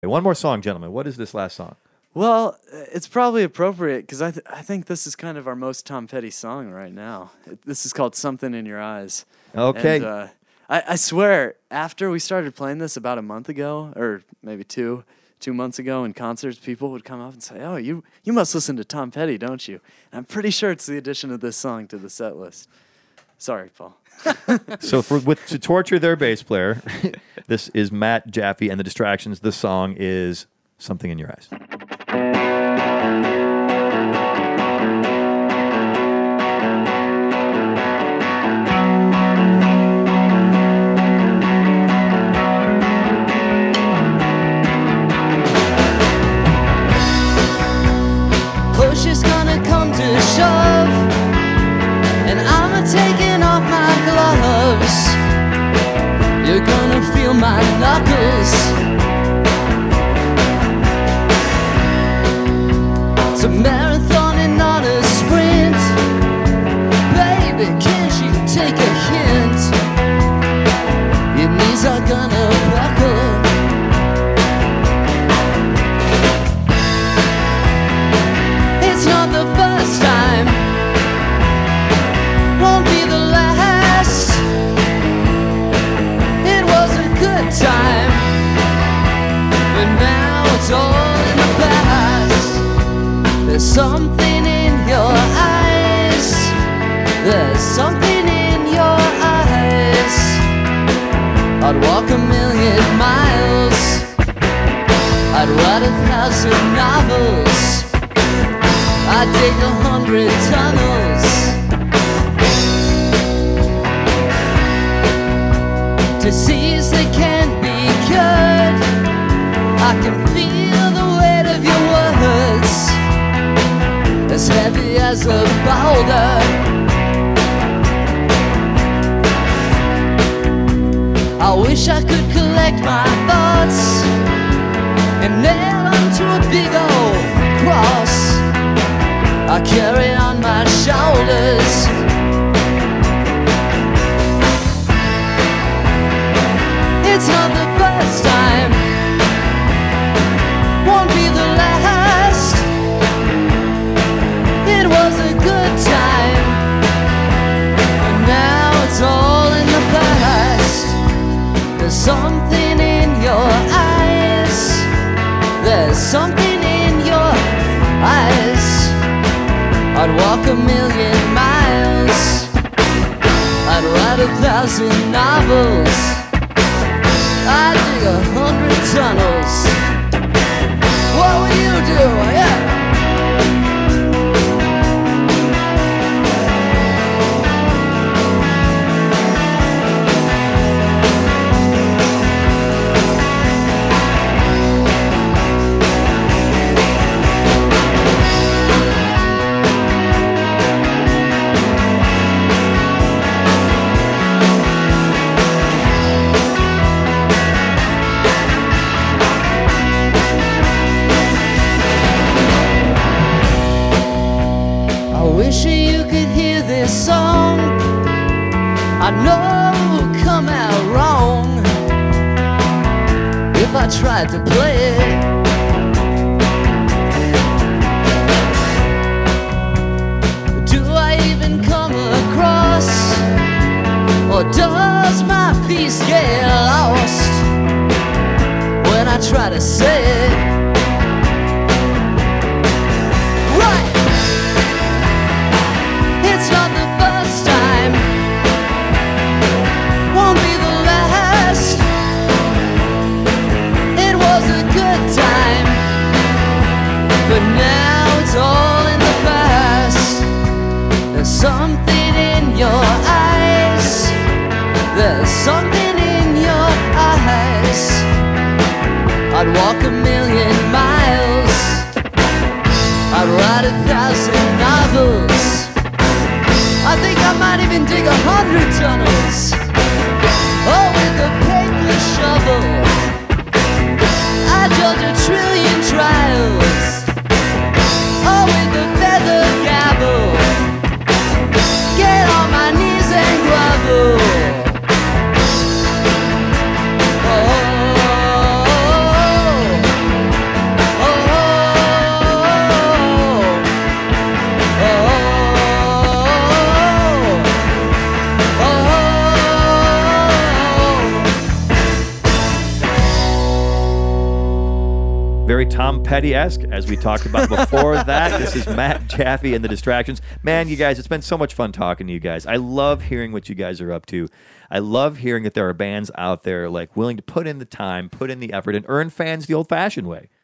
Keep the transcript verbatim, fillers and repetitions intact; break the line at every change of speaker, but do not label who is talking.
One more song, gentlemen. What is this last song?
Well, it's probably appropriate because I th- I think this is kind of our most Tom Petty song right now. It, this is called "Something in Your Eyes."
Okay.
And, uh, I, I swear, after we started playing this about a month ago, or maybe two, two months ago in concerts, people would come up and say, "Oh, you you must listen to Tom Petty, don't you?" And I'm pretty sure it's the addition of this song to the set list. Sorry, Paul.
So for with to torture their bass player, this is Matt Jaffe and the Distractions. The song is "Something in Your Eyes."
Push is gonna come to shove, and I'm taking off my gloves. You're gonna feel my knuckles. It's a marathon and not a sprint. Baby, can't you take a hint? Your knees are gonna buckle. It's not the first time, won't be the last. It was a good time, but now it's all in the past. There's something in your eyes. There's something in your eyes. I'd walk a million miles. I'd write a thousand novels. I'd dig a hundred tunnels. Disease that can't be cured. I can feel the weight of your words, as heavy as a boulder. I wish I could collect my thoughts and nail them to a big old cross I carry on my shoulders. It's not the first time, won't be the last. It was a good time, and now it's all in the past. There's something in your eyes. There's something in your eyes. I'd walk a million miles. I'd write a thousand novels. I'd dig a hundred tunnels. What will you do? Yeah. You could hear this song. I know it would come out wrong if I tried to play it. Do I even come across, or does my piece get lost when I try to say it? Right! It's not the first time, won't be the last. It was a good time, but now it's all in the past. There's something in your eyes. There's something in your eyes. I'd walk a million miles. I'd write a thousand novels. I think I might even dig a hundred tunnels. Oh, with a paper shovel, I judge a trillion trials. Oh, with a feather gavel, get on my knees and grovel. Oh,
very Tom Petty-esque, as we talked about before that. This is Matt Jaffe and the Distractions. Man, you guys, it's been so much fun talking to you guys. I love hearing what you guys are up to. I love hearing that there are bands out there like willing to put in the time, put in the effort, and earn fans the old-fashioned way.